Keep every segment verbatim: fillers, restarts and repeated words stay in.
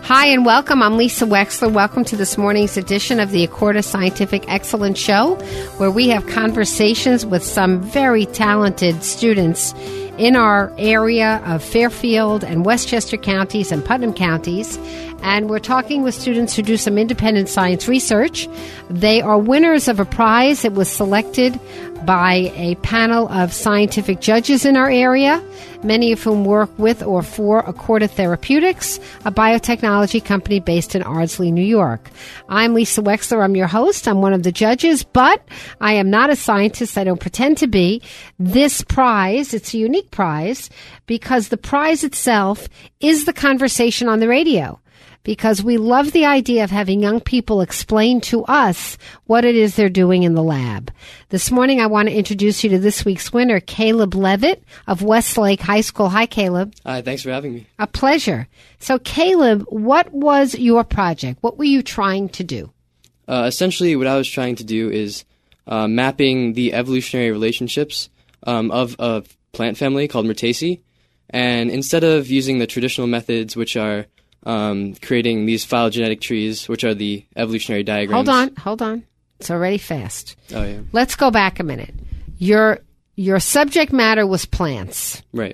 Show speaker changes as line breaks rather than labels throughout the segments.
Hi and welcome. I'm Lisa Wexler. Welcome to this morning's edition of the Accorda Scientific Excellence Show, where we have conversations with some very talented students in our area of Fairfield and Westchester counties and Putnam counties. And we're talking with students who do some independent science research. They are winners of a prize that was selected by a panel of scientific judges in our area, many of whom work with or for Accorda Therapeutics, a biotechnology company based in Ardsley, New York. I'm Lisa Wexler. I'm your host. I'm one of the judges, but I am not a scientist. I don't pretend to be. This prize, it's a unique prize because the prize itself is the conversation on the radio. Because we love the idea of having young people explain to us what it is they're doing in the lab. This morning, I want to introduce you to this week's winner, Caleb Levitt of Westlake High School. Hi, Caleb.
Hi, thanks for having me.
A pleasure. So, Caleb, what was your project? What were you trying to do?
Uh, essentially, what I was trying to do is uh, mapping the evolutionary relationships um, of a plant family called Myrtaceae. And instead of using the traditional methods, which are Um, creating these phylogenetic trees, which are the evolutionary diagrams.
Hold on, hold on. It's already fast.
Oh, yeah.
Let's go back a minute. Your your subject matter was plants.
Right.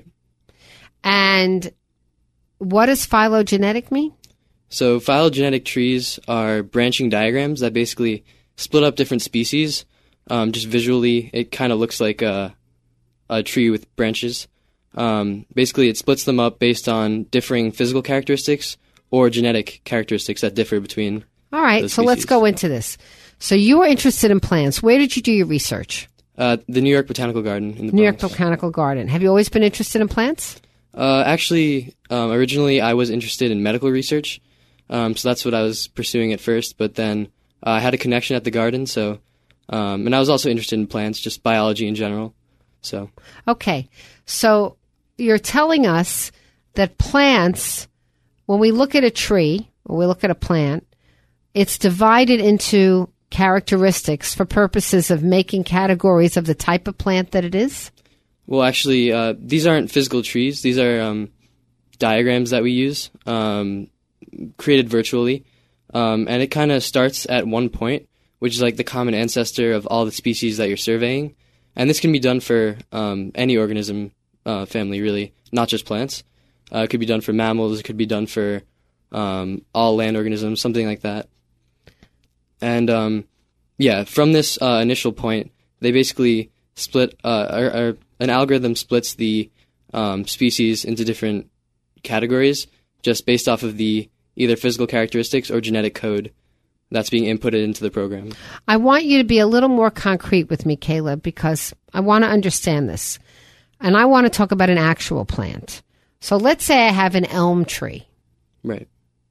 And what does phylogenetic mean?
So phylogenetic trees are branching diagrams that basically split up different species. Um, just visually, it kind of looks like a, a tree with branches. Um, basically, it splits them up based on differing physical characteristics or genetic characteristics that differ between.
All right, so let's go into this. So you were interested in plants. Where did you do your research?
Uh, the New York Botanical Garden in the
New
Bronx.
York Botanical Garden. Have you always been interested in plants?
Uh, actually, um, originally I was interested in medical research, um, so that's what I was pursuing at first. But then uh, I had a connection at the garden, so um, and I was also interested in plants, just biology in general. So
okay, so you're telling us that plants, when we look at a tree or we look at a plant, it's divided into characteristics for purposes of making categories of the type of plant that it is?
Well, actually, uh, these aren't physical trees. These are um, diagrams that we use, um, created virtually. Um, and it kind of starts at one point, which is like the common ancestor of all the species that you're surveying. And this can be done for um, any organism Uh, family, really, not just plants. Uh, it could be done for mammals. It could be done for um, all land organisms, something like that. And um, yeah, from this uh, initial point, they basically split. Uh, or, or an algorithm splits the um, species into different categories, just based off of the either physical characteristics or genetic code that's being inputted into the program.
I want you to be a little more concrete with me, Caleb, because I want to understand this. And I want to talk about an actual plant. So let's say I have an elm tree.
Right.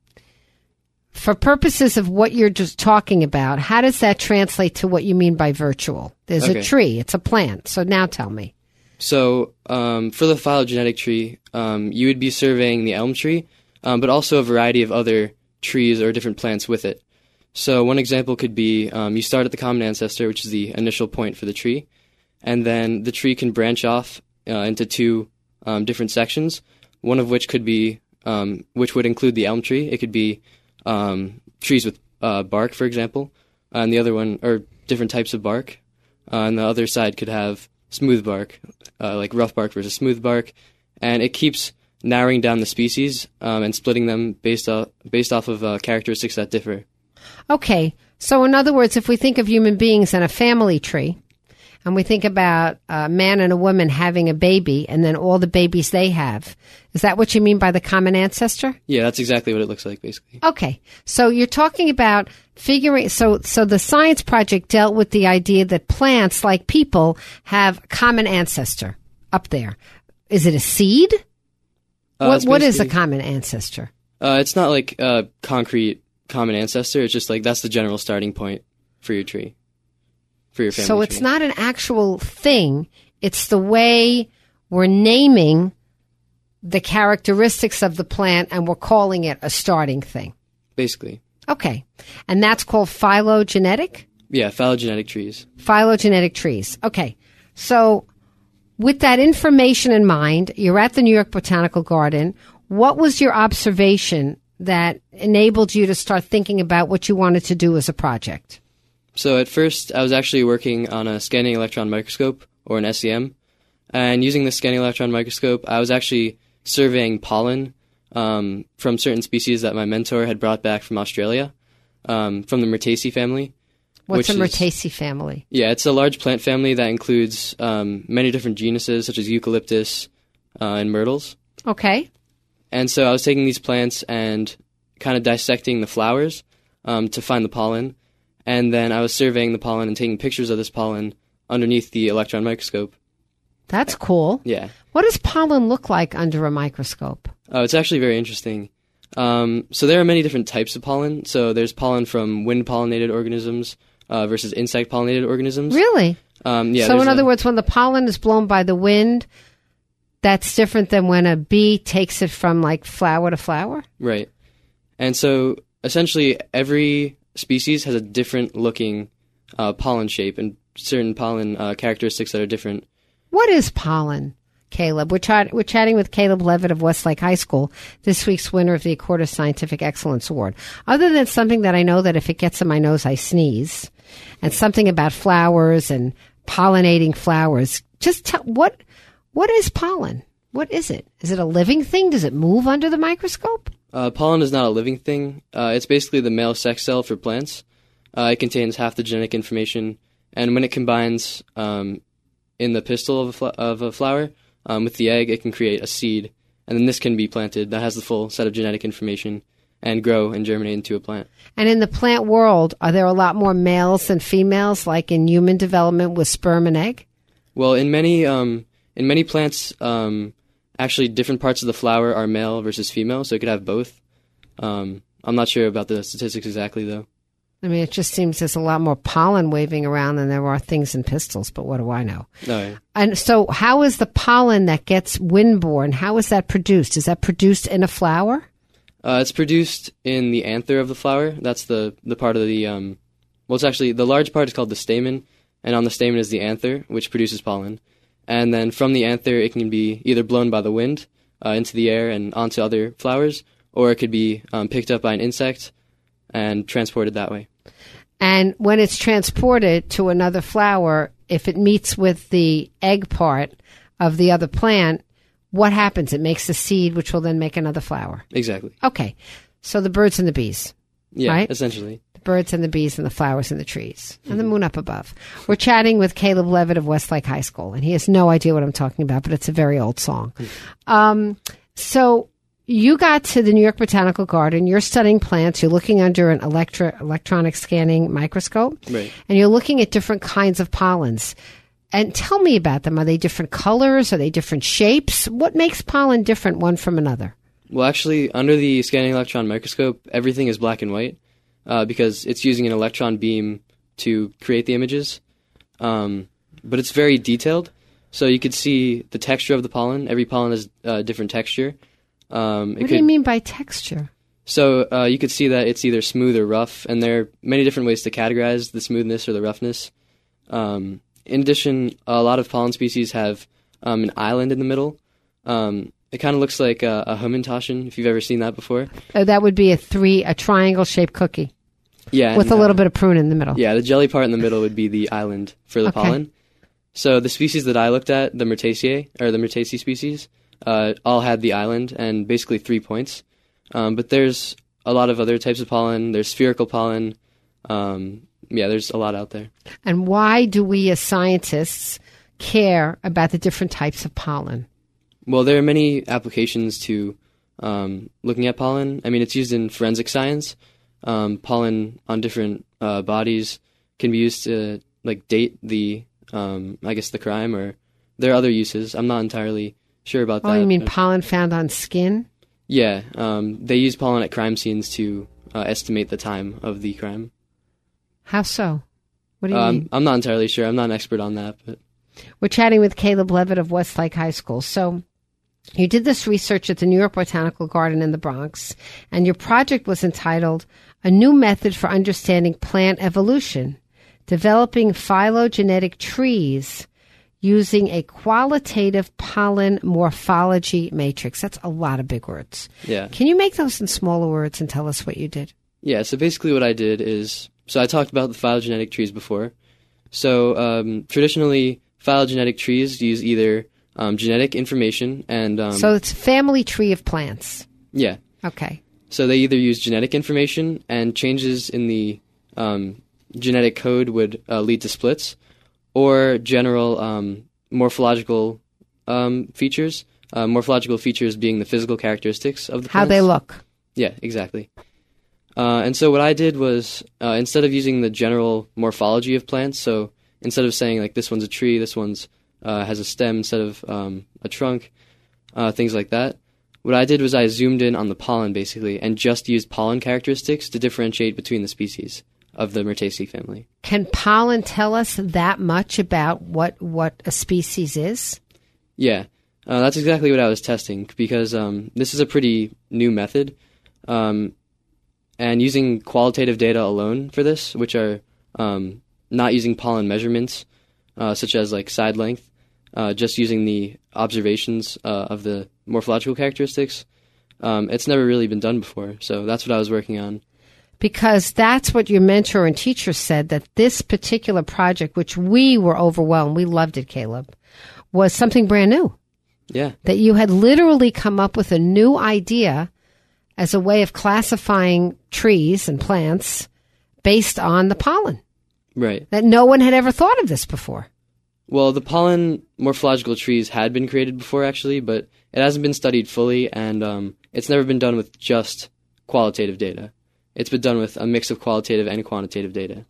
For purposes of what you're just talking about, how does that translate to what you mean by virtual? There's
okay.
a tree. It's a plant. So now tell me.
So um, for the phylogenetic tree, um, you would be surveying the elm tree, um, but also a variety of other trees or different plants with it. So one example could be um, you start at the common ancestor, which is the initial point for the tree, and then the tree can branch off Uh, into two um, different sections, one of which could be, um, which would include the elm tree. It could be um, trees with uh, bark, for example, uh, and the other one, or different types of bark. Uh, and the other side could have smooth bark, uh, like rough bark versus smooth bark. And it keeps narrowing down the species um, and splitting them based off, based off of uh, characteristics that differ.
Okay. So in other words, if we think of human beings in a family tree, and we think about a man and a woman having a baby and then all the babies they have. Is that what you mean by the common ancestor?
Yeah, that's exactly what it looks like, basically.
Okay. So you're talking about figuring, so, so the science project dealt with the idea that plants, like people, have common ancestor up there. Is it a seed?
Uh,
what, what is a common ancestor?
Uh, it's not like a concrete common ancestor. It's just like that's the general starting point for your tree. For your family
so it's
tree.
not an actual thing. It's the way we're naming the characteristics of the plant and we're calling it a starting thing.
Basically.
Okay. And that's called phylogenetic?
Yeah, phylogenetic trees.
Phylogenetic trees. Okay. So with that information in mind, you're at the New York Botanical Garden. What was your observation that enabled you to start thinking about what you wanted to do as a project?
So at first, I was actually working on a scanning electron microscope, or an S E M. And using the scanning electron microscope, I was actually surveying pollen um, from certain species that my mentor had brought back from Australia, um, from the Myrtaceae family.
What's a
is,
Myrtaceae family?
Yeah, it's a large plant family that includes um, many different genuses, such as eucalyptus uh, and myrtles.
Okay.
And so I was taking these plants and kind of dissecting the flowers um, to find the pollen. And then I was surveying the pollen and taking pictures of this pollen underneath the electron microscope.
That's cool.
Yeah.
What does pollen look like under a microscope?
Oh, it's actually very interesting. Um, so there are many different types of pollen. So there's pollen from wind-pollinated organisms uh, versus insect-pollinated organisms.
Really?
Um, yeah.
So in
a,
other words, when the pollen is blown by the wind, that's different than when a bee takes it from like flower to flower?
Right. And so essentially every species has a different looking uh, pollen shape and certain pollen uh, characteristics that are different.
What is pollen, Caleb? We're, ch- we're chatting with Caleb Levitt of Westlake High School, this week's winner of the Acorda Scientific Excellence Award. Other than something that I know that if it gets in my nose, I sneeze, and something about flowers and pollinating flowers, just tell what what is pollen? What is it? Is it a living thing? Does it move under the microscope?
Uh, pollen is not a living thing. Uh, it's basically the male sex cell for plants. Uh, it contains half the genetic information, and when it combines um, in the pistil of a, fl- of a flower um, with the egg, it can create a seed, and then this can be planted that has the full set of genetic information and grow and germinate into a plant.
And in the plant world, are there a lot more males than females, like in human development with sperm and egg?
Well, in many um, in many plants, um, actually different parts of the flower are male versus female, so it could have both. Um, I'm not sure about the statistics exactly, though.
I mean, it just seems there's a lot more pollen waving around than there are things in pistils, but what do I know?
Oh, yeah.
And so how is the pollen that gets windborne, how is that produced? Is that produced in a flower?
Uh, it's produced in the anther of the flower. That's the, the part of the, um, well, it's actually, the large part is called the stamen, and on the stamen is the anther, which produces pollen. And then from the anther, it can be either blown by the wind uh, into the air and onto other flowers, or it could be um, picked up by an insect and transported that way.
And when it's transported to another flower, if it meets with the egg part of the other plant, what happens? It makes the seed, which will then make another flower.
Exactly.
Okay. So the birds and the bees.
Yeah,
right?
essentially.
The birds and the bees and the flowers and the trees and mm-hmm. the moon up above. We're chatting with Caleb Levitt of Westlake High School, and he has no idea what I'm talking about, but it's a very old song. Mm-hmm. Um, so you got to the New York Botanical Garden. You're studying plants. You're looking under an electro- electronic scanning microscope.
Right.
And you're looking at different kinds of pollens. And tell me about them. Are they different colors? Are they different shapes? What makes pollen different one from another?
Well, actually, under the scanning electron microscope, everything is black and white uh, because it's using an electron beam to create the images. Um, but it's very detailed. So you could see the texture of the pollen. Every pollen has a different texture. Um,
what do could, you mean by texture?
So uh, you could see that it's either smooth or rough, and there are many different ways to categorize the smoothness or the roughness. Um, in addition, a lot of pollen species have um, an island in the middle. Um, it kind of looks like a, a Hamantaschen, if you've ever seen that before.
Uh, that would be a three, a triangle-shaped cookie.
Yeah,
with
and,
a little
uh,
bit of prune in the middle.
Yeah, the jelly part in the middle would be the island for the
okay.
pollen. So the species that I looked at, the Myrtaceae, or the Myrtaceae species, uh, all had the island and basically three points. Um, but there's a lot of other types of pollen. There's spherical pollen. Um, yeah, there's a lot out there.
And why do we as scientists care about the different types of pollen?
Well, there are many applications to um, looking at pollen. I mean, it's used in forensic science. Um, pollen on different uh, bodies can be used to like date the, um, I guess, the crime, or there are other uses. I'm not entirely sure about
oh,
that.
Oh, you mean
but,
pollen found on skin?
Yeah, um, they use pollen at crime scenes to uh, estimate the time of the crime.
How so? What do you
um,
mean?
I'm not entirely sure. I'm not an expert on that. But
we're chatting with Caleb Levitt of Westlake High School. So you did this research at the New York Botanical Garden in the Bronx, and your project was entitled A New Method for Understanding Plant Evolution, Developing Phylogenetic Trees using a qualitative pollen morphology matrix. That's a lot of big words.
Yeah.
Can you make those in smaller words and tell us what you did?
Yeah, so basically what I did is, so I talked about the phylogenetic trees before. So um, traditionally, phylogenetic trees use either um, genetic information and... Um,
so it's family tree of plants.
Yeah.
Okay.
So they either use genetic information and changes in the um, genetic code would uh, lead to splits, or general um, morphological um, features, uh, morphological features being the physical characteristics of the plants.
How they look.
Yeah, exactly. Uh, and so what I did was, uh, instead of using the general morphology of plants, so instead of saying like this one's a tree, this one's uh, has a stem instead of um, a trunk, uh, things like that, what I did was I zoomed in on the pollen basically and just used pollen characteristics to differentiate between the species of the Myrtaceae family.
Can pollen tell us that much about what, what a species is?
Yeah, uh, that's exactly what I was testing because um, this is a pretty new method. Um, And using qualitative data alone for this, which are um, not using pollen measurements, uh, such as like side length, uh, just using the observations uh, of the morphological characteristics, um, it's never really been done before. So that's what I was working on.
Because that's what your mentor and teacher said, that this particular project, which we were overwhelmed, we loved it, Caleb, was something brand new.
Yeah.
That you had literally come up with a new idea as a way of classifying trees and plants based on the pollen.
Right.
That no one had ever thought of this before.
Well, the pollen morphological trees had been created before, actually, but it hasn't been studied fully, and um, it's never been done with just qualitative data. It's been done with a mix of qualitative and quantitative data.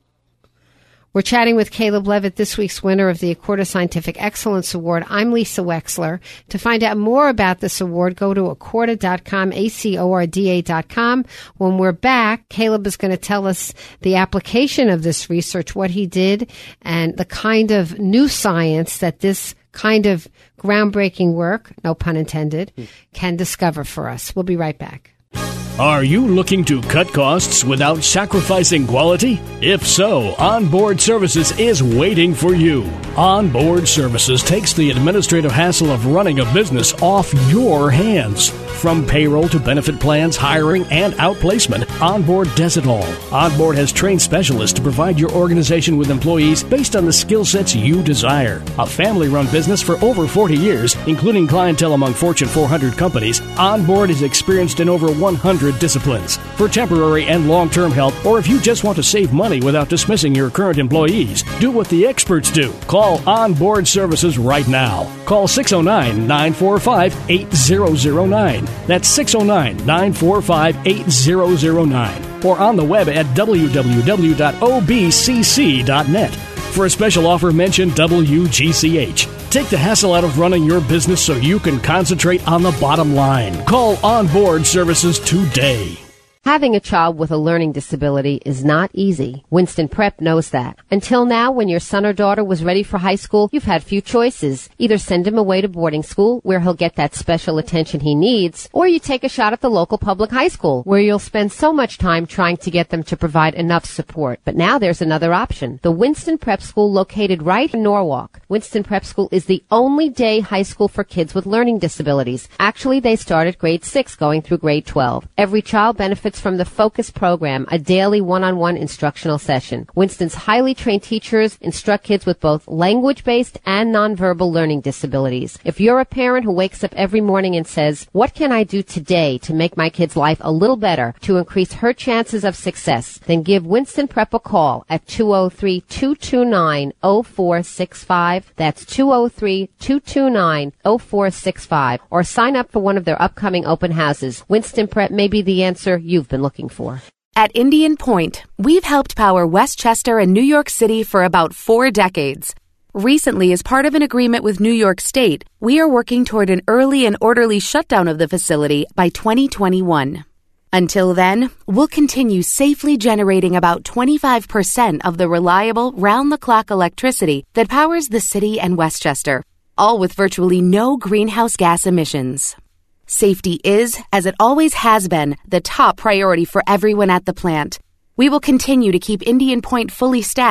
We're chatting with Caleb Levitt, this week's winner of the Acorda Scientific Excellence Award. I'm Lisa Wexler. To find out more about this award, go to acorda dot com, A C O R D A dot com. When we're back, Caleb is going to tell us the application of this research, what he did, and the kind of new science that this kind of groundbreaking work, no pun intended, can discover for us. We'll be right back.
Are you looking to cut costs without sacrificing quality? If so, Onboard Services is waiting for you. Onboard Services takes the administrative hassle of running a business off your hands. From payroll to benefit plans, hiring, and outplacement, Onboard does it all. Onboard has trained specialists to provide your organization with employees based on the skill sets you desire. A family-run business for over forty years, including clientele among Fortune four hundred companies, Onboard is experienced in over one hundred disciplines. For temporary and long-term help, or if you just want to save money without dismissing your current employees, do what the experts do. Call Onboard Services right now. Call six oh nine, nine four five, eight zero zero nine. That's six oh nine, nine four five, eight zero zero nine. Or on the web at w w w dot o b c c dot net. For a special offer, mention W G C H. Take the hassle out of running your business so you can concentrate on the bottom line. Call Onboard Services today.
Having a child with a learning disability is not easy. Winston Prep knows that. Until now, when your son or daughter was ready for high school, you've had few choices. Either send him away to boarding school, where he'll get that special attention he needs, or you take a shot at the local public high school, where you'll spend so much time trying to get them to provide enough support. But now there's another option. The Winston Prep School, located right in Norwalk. Winston Prep School is the only day high school for kids with learning disabilities. Actually, they start at grade six, going through grade twelve. Every child benefits from the Focus program, a daily one-on-one instructional session. Winston's highly trained teachers instruct kids with both language-based and nonverbal learning disabilities. If you're a parent who wakes up every morning and says, what can I do today to make my kid's life a little better, to increase her chances of success, then give Winston Prep a call at two oh three, two two nine, oh four six five. That's two oh three, two two nine, oh four six five. Or sign up for one of their upcoming open houses. Winston Prep may be the answer you've been looking for.
At Indian Point, we've helped power Westchester and New York City for about four decades. Recently, as part of an agreement with New York State, we are working toward an early and orderly shutdown of the facility by twenty twenty-one. Until then, we'll continue safely generating about twenty-five percent of the reliable, round-the-clock electricity that powers the city and Westchester, all with virtually no greenhouse gas emissions. Safety is, as it always has been, the top priority for everyone at the plant. We will continue to keep Indian Point fully staffed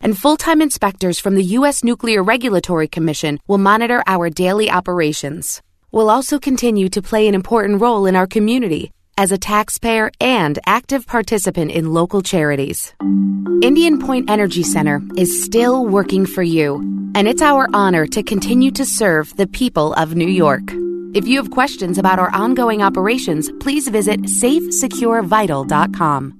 and full-time inspectors from the U S Nuclear Regulatory Commission will monitor our daily operations. We'll also continue to play an important role in our community as a taxpayer and active participant in local charities. Indian Point Energy Center is still working for you, and it's our honor to continue to serve the people of New York. If you have questions about our ongoing operations, please visit safe secure vital dot com.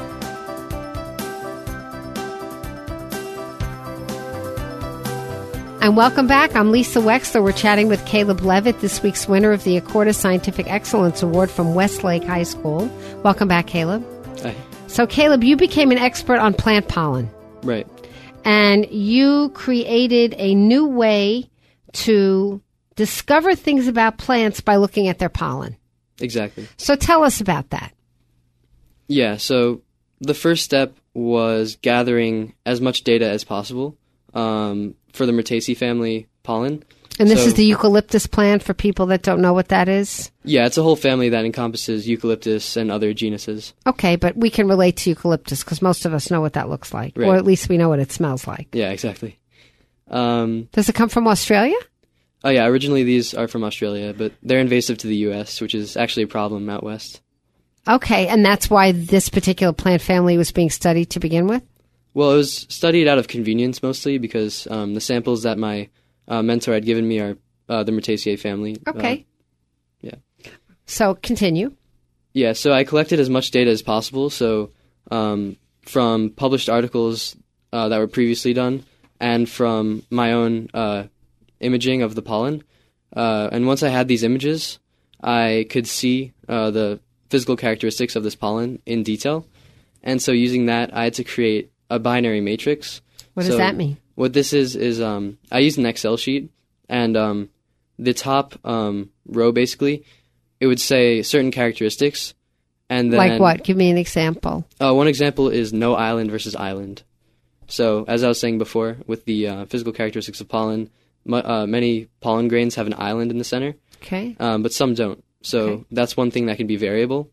And welcome back. I'm Lisa Wexler. We're chatting with Caleb Levitt, this week's winner of the Accorda Scientific Excellence Award from Westlake High School. Welcome back, Caleb.
Hi.
So, Caleb, you became an expert on plant pollen.
Right.
And you created a new way to discover things about plants by looking at their pollen.
Exactly.
So tell us about that.
Yeah, so the first step was gathering as much data as possible um, for the Myrtaceae family pollen.
And this
so,
is the eucalyptus plant for people that don't know what that is?
Yeah, it's a whole family that encompasses eucalyptus and other genuses.
Okay, but we can relate to eucalyptus because most of us know what that looks like.
Right.
Or at least we know what it smells like.
Yeah, exactly. Um,
Does it come from Australia?
oh yeah, originally these are from Australia, but they're invasive to the U S, which is actually a problem out west.
Okay, and that's why this particular plant family was being studied to begin with?
Well, it was studied out of convenience mostly because um, the samples that my uh, mentor had given me are uh, the Myrtaceae family.
Okay.
Uh, yeah.
So continue.
Yeah, so I collected as much data as possible. So um, from published articles uh, that were previously done and from my own uh, imaging of the pollen. Uh, and once I had these images, I could see uh, the physical characteristics of this pollen in detail. And so using that, I had to create a binary matrix.
What does
So
that mean?
What this is, is um, I used an Excel sheet, and um, the top um, row, basically, it would say certain characteristics. And then,
Like what? Give me an example.
Uh, one example is no island versus island. So as I was saying before, with the uh, physical characteristics of pollen, mu- uh, many pollen grains have an island in the center,
Okay.
um, but some don't. So
Okay.
that's one thing that can be variable.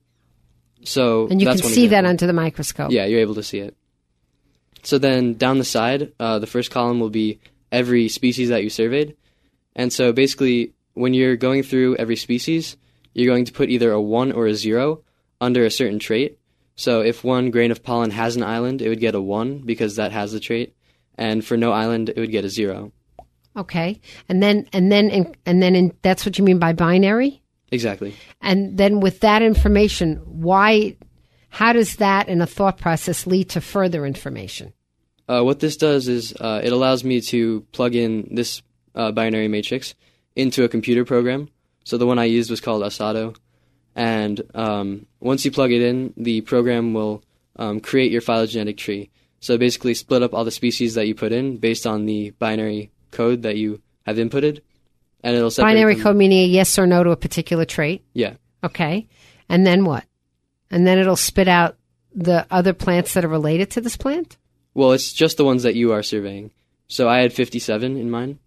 So
And you
that's
can
one
see that
example.
under the microscope.
Yeah, you're able to see it. So then down the side, uh, the first column will be every species that you surveyed. And so basically, when you're going through every species, you're going to put either a one or a zero under a certain trait. So if one grain of pollen has an island, it would get a one because that has the trait. And for no island, it would get a zero.
Okay. And then, and then, in, and then in, that's what you mean by binary?
Exactly.
And then with that information, why, how does that in a thought process lead to further information?
Uh, what this does is uh, it allows me to plug in this uh, binary matrix into a computer program. So the one I used was called Asado. And um, once you plug it in, the program will um, create your phylogenetic tree. So basically split up all the species that you put in based on the binary code that you have inputted. And it'll separate
Binary
them.
code meaning a yes or no to a particular trait.
Yeah.
Okay. And then what? And then it'll spit out the other plants that are related to this plant?
Well, it's just the ones that you are surveying. So I had fifty-seven in mine.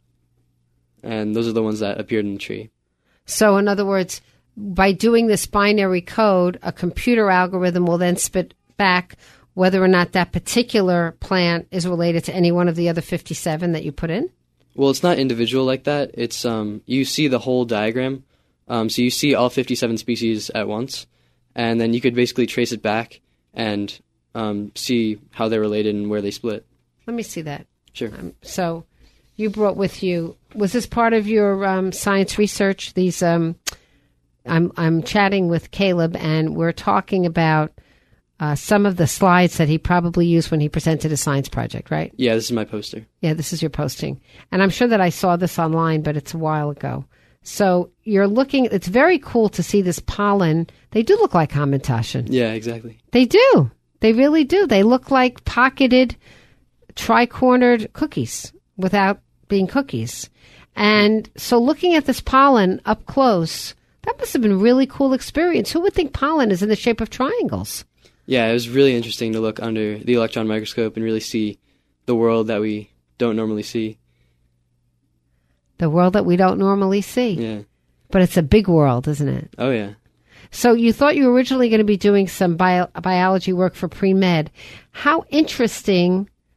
And those are the ones that appeared in the tree.
So in other words, by doing this binary code, a computer algorithm will then spit back whether or not that particular plant is related to any one of the other fifty-seven that you put in?
Well, it's not individual like that. It's um, you see the whole diagram. Um, so you see all fifty-seven species at once. And then you could basically trace it back and um, see how they're related and where they split.
Let me see that.
Sure.
Um, so you brought with you, was this part of your um, science research? These, um, I'm, I'm chatting with Caleb and we're talking about uh, some of the slides that he probably used when he presented his science project, right?
Yeah, this is my poster.
Yeah, this is your posting. And I'm sure that I saw this online, but it's a while ago. So you're looking, it's very cool to see this pollen. They do look like Hamantashen.
Yeah, exactly.
They do. They really do. They look like pocketed, tri-cornered cookies without being cookies. And so looking at this pollen up close, that must have been a really cool experience. Who would think pollen is in the shape of triangles?
Yeah, it was really interesting to look under the electron microscope and really see the world that we don't normally see.
The world that we don't normally see.
Yeah.
But it's a big world, isn't it?
Oh, yeah.
So you thought you were originally going to be doing some bio- biology work for pre-med. How interesting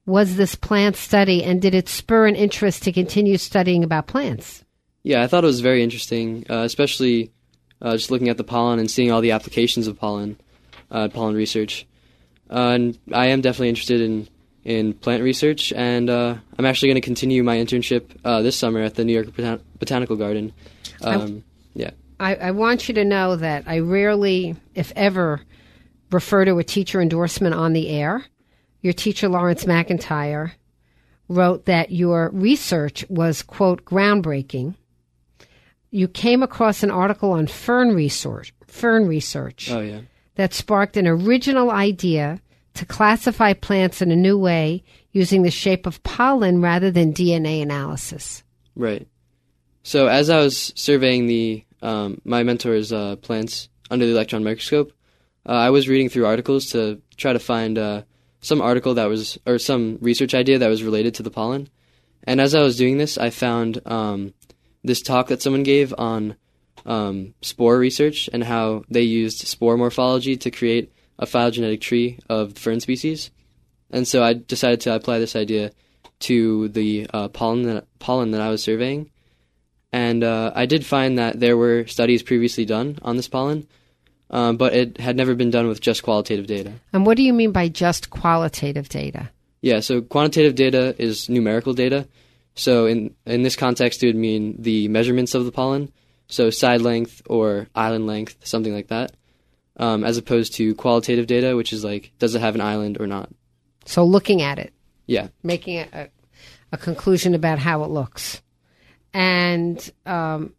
was this plant study, and did it spur an interest to continue studying about plants?
Yeah, I thought it was very interesting, uh, especially uh, just looking at the pollen and seeing all the applications of pollen, uh, pollen research. Uh, and I am definitely interested in, in plant research, and uh, I'm actually going to continue my internship uh, this summer at the New York Botan- Botanical Garden. Um,
I,
yeah.
I, I want you to know that I rarely, if ever, refer to a teacher endorsement on the air. Your teacher, Lawrence McIntyre, wrote that your research was, quote, groundbreaking. You came across an article on fern research, fern research
Oh, yeah.
that sparked an original idea to classify plants in a new way using the shape of pollen rather than D N A analysis.
Right. So as I was surveying the um, my mentor's uh, plants under the electron microscope, uh, I was reading through articles to try to find uh, some article that was, or some research idea that was related to the pollen. And as I was doing this, I found um, this talk that someone gave on um, spore research and how they used spore morphology to create a phylogenetic tree of fern species. And so I decided to apply this idea to the uh, pollen that, pollen that I was surveying. And uh, I did find that there were studies previously done on this pollen, um, but it had never been done with just qualitative data.
And what do you mean by just qualitative data?
Yeah, so quantitative data is numerical data. So in in this context, it would mean the measurements of the pollen, so side length or island length, something like that, um, as opposed to qualitative data, which is like, does it have an island or not?
So looking at it.
Yeah.
Making a, a, a conclusion about how it looks. And um,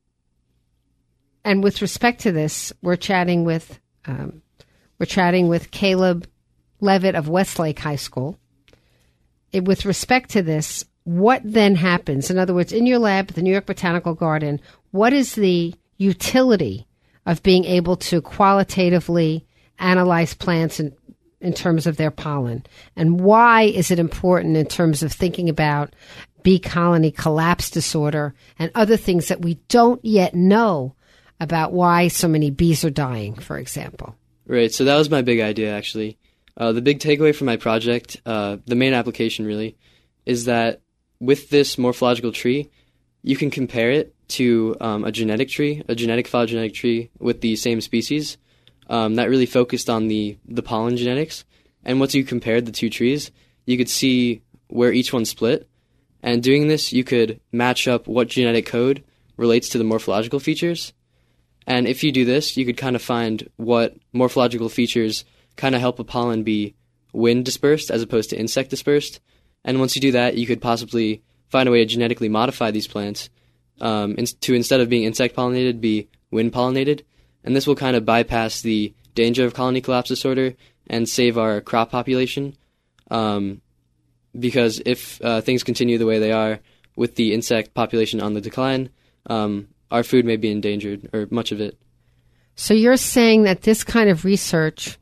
and with respect to this, we're chatting with um, we're chatting with Caleb Levitt of Westlake High School. It, with respect to this, what then happens? In other words, in your lab at the New York Botanical Garden, what is the utility of being able to qualitatively analyze plants in, in terms of their pollen? And why is it important in terms of thinking about bee colony collapse disorder and other things that we don't yet know about why so many bees are dying, for example?
Right, so that was my big idea, actually. Uh, the big takeaway from my project, uh, the main application really, is that with this morphological tree, you can compare it to um, a genetic tree, a genetic phylogenetic tree with the same species um, that really focused on the, the pollen genetics. And once you compared the two trees, you could see where each one split. And doing this, you could match up what genetic code relates to the morphological features. And if you do this, you could kind of find what morphological features kind of help a pollen be wind dispersed as opposed to insect dispersed. And once you do that, you could possibly find a way to genetically modify these plants um, in, to, instead of being insect pollinated, be wind pollinated. And this will kind of bypass the danger of colony collapse disorder and save our crop population. Um, because if uh, things continue the way they are with the insect population on the decline, um, our food may be endangered, or much of it.
So you're saying that this kind of research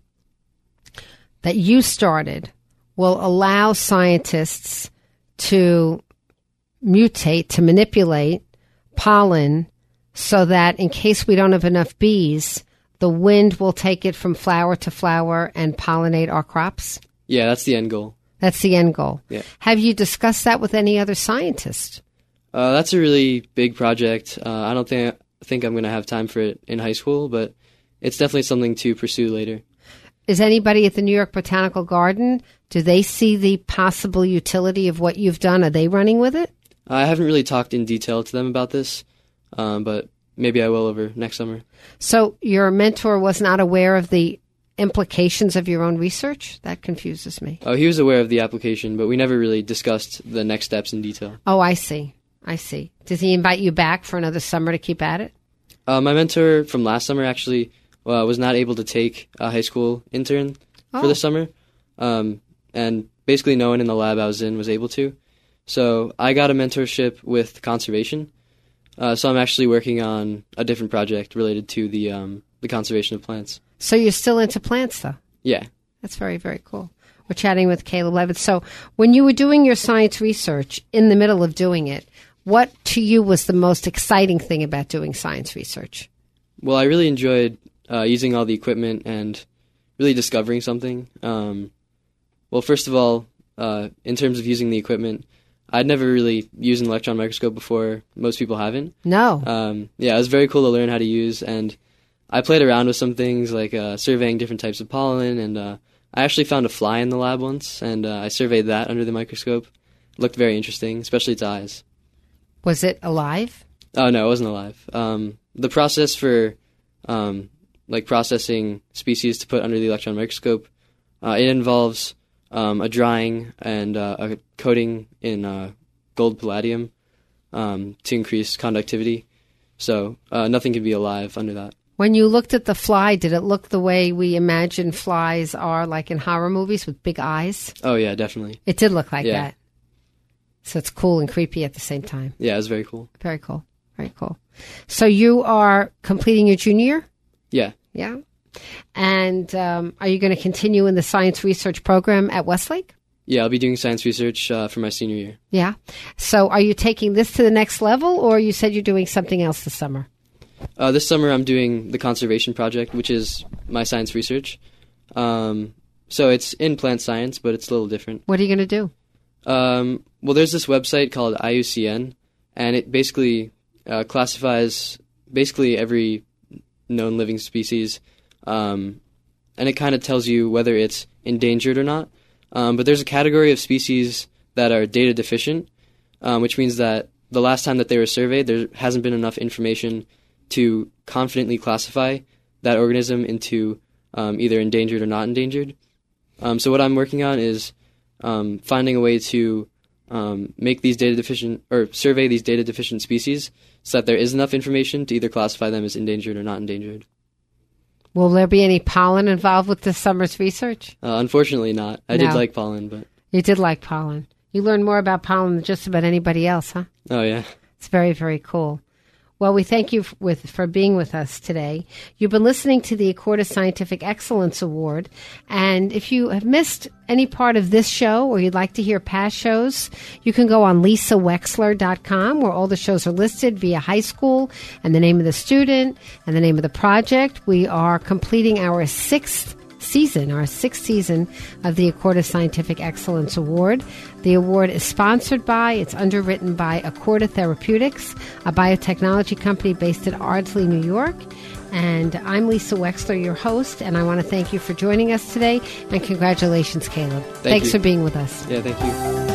that you started will allow scientists to mutate, to manipulate pollen so that in case we don't have enough bees, the wind will take it from flower to flower and pollinate our crops?
Yeah, that's the end goal.
That's the end goal.
Yeah.
Have you discussed that with any other scientists?
Uh, that's a really big project. Uh, I don't think think I'm going to have time for it in high school, but it's definitely something to pursue later.
Is anybody at the New York Botanical Garden, do they see the possible utility of what you've done? Are they running with it?
I haven't really talked in detail to them about this, um, but maybe I will over next summer.
So your mentor was not aware of the implications of your own research? That confuses me.
Oh, he was aware of the application, but we never really discussed the next steps in detail.
Oh, I see. I see. Does he invite you back for another summer to keep at it?
Uh, my mentor from last summer actually uh, was not able to take a high school intern
oh.
for the summer, um, and basically no one in the lab I was in was able to. So I got a mentorship with conservation. Uh, so I'm actually working on a different project related to the um, the conservation of plants.
So you're still into plants, though?
Yeah.
That's very, very cool. We're chatting with Caleb Levitt. So when you were doing your science research, in the middle of doing it, what to you was the most exciting thing about doing science research?
Well, I really enjoyed uh, using all the equipment and really discovering something. Um, well, first of all, uh, in terms of using the equipment, I'd never really used an electron microscope before. Most people haven't.
No.
Um, yeah, it was very cool to learn how to use, and I played around with some things like uh, surveying different types of pollen, and uh, I actually found a fly in the lab once, and uh, I surveyed that under the microscope. It looked very interesting, especially its eyes.
Was it alive?
Oh, no, it wasn't alive. Um, the process for um, like processing species to put under the electron microscope, uh, it involves um, a drying and uh, a coating in uh, gold palladium um, to increase conductivity. So uh, nothing can be alive under that.
When you looked at the fly, did it look the way we imagine flies are, like in horror movies with big eyes?
Oh, yeah, definitely.
It did look like
Yeah.
that. So it's cool and creepy at the same time.
Yeah, it was very cool.
Very cool. Very cool. So you are completing your junior year?
Yeah.
Yeah. And um, are you going to continue in the science research program at Westlake?
Yeah, I'll be doing science research uh, for my senior year.
Yeah. So are you taking this to the next level, or you said you're doing something else this summer?
Uh, this summer I'm doing the conservation project, which is my science research. Um, so it's in plant science, but it's a little different.
What are you going to do?
Um, well, there's this website called I U C N, and it basically uh, classifies basically every known living species, um, and it kind of tells you whether it's endangered or not. Um, but there's a category of species that are data deficient, um, which means that the last time that they were surveyed, there hasn't been enough information to confidently classify that organism into um, either endangered or not endangered. Um, so what I'm working on is um, finding a way to um, make these data deficient or survey these data deficient species so that there is enough information to either classify them as endangered or not endangered.
Will there be any pollen involved with this summer's research?
Uh, unfortunately not. I
No.
did like pollen, but...
You did like pollen. You learned more about pollen than just about anybody else, huh?
Oh, yeah.
It's very, very cool. Well, we thank you f- with, for being with us today. You've been listening to the Acorda Scientific Excellence Award. And if you have missed any part of this show or you'd like to hear past shows, you can go on lisa wexler dot com where all the shows are listed via high school and the name of the student and the name of the project. We are completing our sixth season, our sixth season of the Acorda Scientific Excellence Award. The award is sponsored by, it's underwritten by Acorda Therapeutics, a biotechnology company based in Ardsley, New York. And I'm Lisa Wexler, your host, and I want to thank you for joining us today, and congratulations, Caleb.
Thank
Thanks
you.
for being with us.
Yeah, thank you.